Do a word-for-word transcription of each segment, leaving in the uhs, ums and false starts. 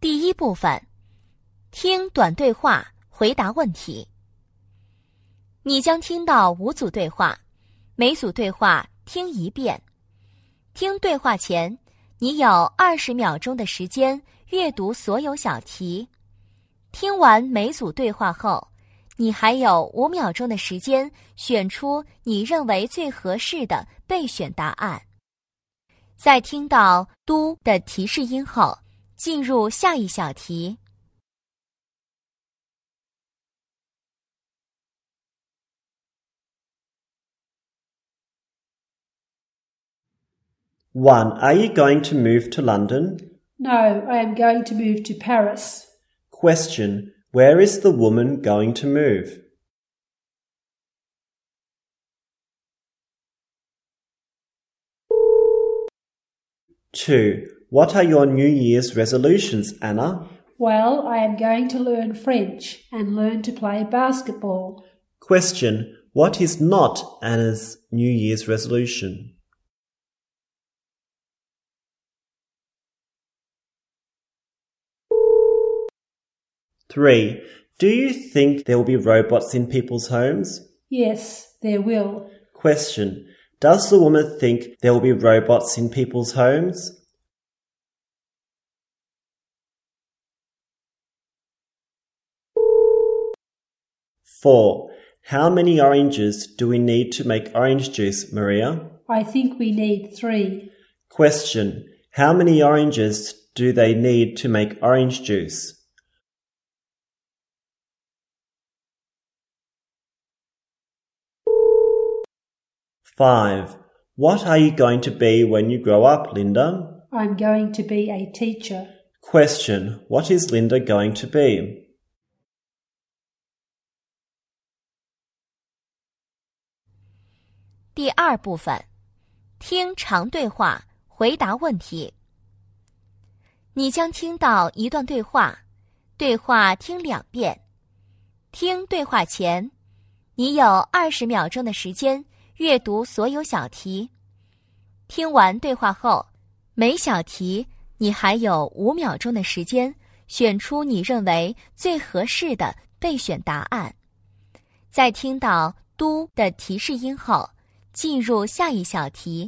第一部分，听短对话，回答问题。你将听到五组对话，每组对话听一遍。听对话前，你有二十秒钟的时间阅读所有小题。听完每组对话后，你还有五秒钟的时间选出你认为最合适的备选答案。在听到“嘟”的提示音后，进入下一小题。 one. Are you going to move to London? No, I am going to move to Paris. Question. Where is the woman going to move? two. What are your New Year's resolutions, Anna? Well, I am going to learn French and learn to play basketball. Question. What is not Anna's New Year's resolution? three. Do you think there will be robots in people's homes? Yes, there will. Question. Does the woman think there will be robots in people's homes? four. How many oranges do we need to make orange juice, Maria? I think we need three. Question. How many oranges do they need to make orange juice? five. What are you going to be when you grow up, Linda? I'm going to be a teacher. Question. What is Linda going to be? 第二部分，听长对话，回答问题。你将听到一段对话，对话听两遍。听对话前，你有二十秒钟的时间阅读所有小题。听完对话后，每小题你还有五秒钟的时间选出你认为最合适的备选答案。在听到“嘟”的提示音后，进入下一小题。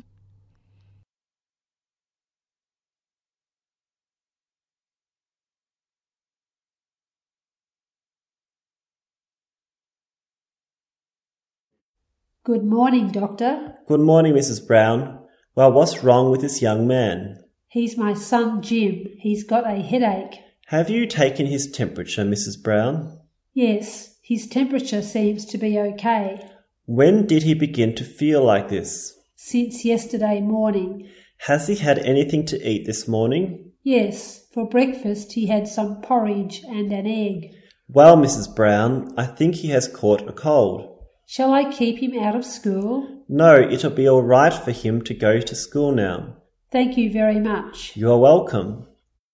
Good morning, Doctor. Good morning, Missus Brown. Well, what's wrong with this young man? He's my son, Jim. He's got a headache. Have you taken his temperature, Missus Brown? Yes, his temperature seems to be okay. When did he begin to feel like this? Since yesterday morning. Has he had anything to eat this morning? Yes, for breakfast he had some porridge and an egg. Well, Missus Brown, I think he has caught a cold. Shall I keep him out of school? No, it'll be all right for him to go to school now. Thank you very much. You are welcome.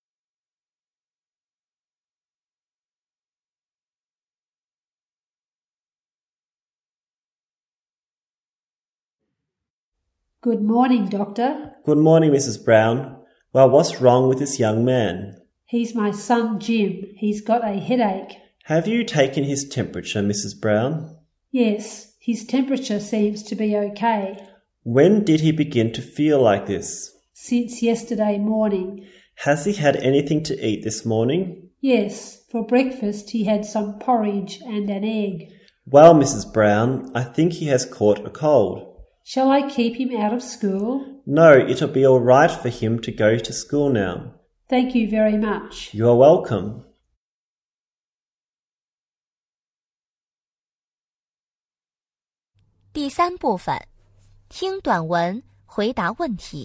'Good morning, Doctor. Good morning, Missus Brown. Well, what's wrong with this young man? He's my son, Jim. He's got a headache. Have you taken his temperature, Missus Brown? Yes, his temperature seems to be okay. When did he begin to feel like this? Since yesterday morning. Has he had anything to eat this morning? Yes, for breakfast he had some porridge and an egg. Well, Missus Brown, I think he has caught a cold. Shall I keep him out of school? No, it'll be all right for him to go to school now. Thank you very much. You are welcome. 第三部分，听短文，回答问题。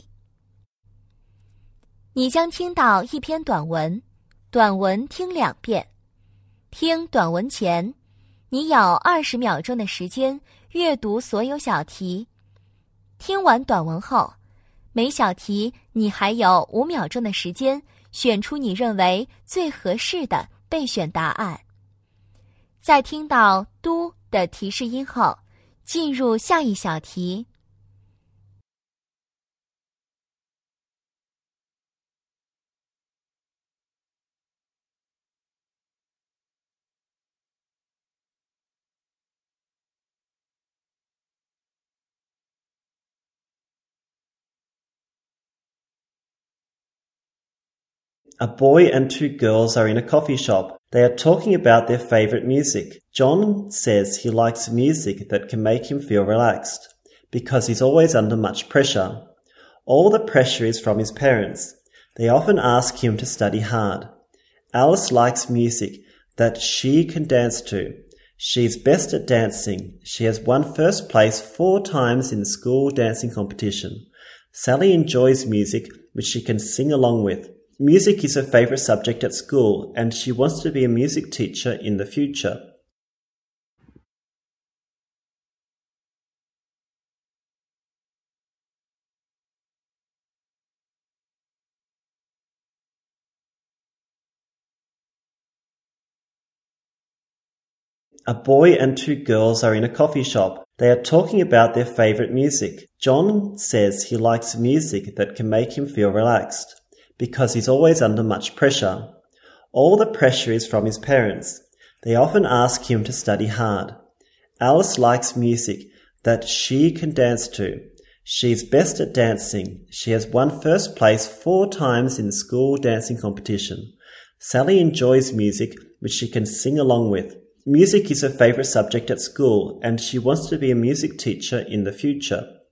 你将听到一篇短文，短文听两遍。听短文前，你有二十秒钟的时间阅读所有小题。听完短文后，每小题你还有五秒钟的时间选出你认为最合适的备选答案。在听到“嘟”的提示音后，进入下一小题。 A boy and two girls are in a coffee shop. They are talking about their favorite music. John says he likes music that can make him feel relaxed, because he's always under much pressure. All the pressure is from his parents. They often ask him to study hard. Alice likes music that she can dance to. She's best at dancing. She has won first place four times in the school dancing competition. Sally enjoys music which she can sing along with. Music is her favourite subject at school, and she wants to be a music teacher in the future. A boy and two girls are in a coffee shop. They are talking about their favorite music. John says he likes music that can make him feel relaxed, because he's always under much pressure. All the pressure is from his parents. They often ask him to study hard. Alice likes music that she can dance to. She's best at dancing. She has won first place four times in the school dancing competition. Sally enjoys music which she can sing along with. Music is her favourite subject at school, and she wants to be a music teacher in the future.